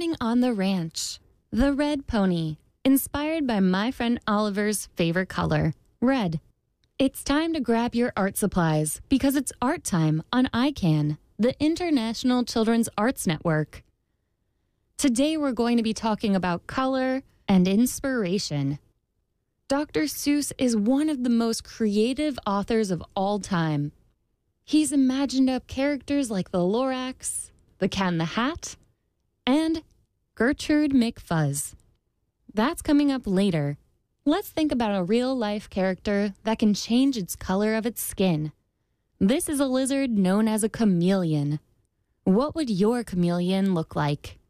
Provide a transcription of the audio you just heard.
Morning on the Ranch. The Red Pony, inspired by my friend Oliver's favorite color, red. It's time to grab your art supplies because it's art time on ICANN, the International Children's Arts Network. Today we're going to be talking about color and inspiration. Dr. Seuss is one of the most creative authors of all time. He's imagined up characters like the Lorax, the Cat in the Hat, and Gertrude McFuzz. That's coming up later. Let's think about a real-life character that can change its color of its skin. This is a lizard known as a chameleon. What would your chameleon look like?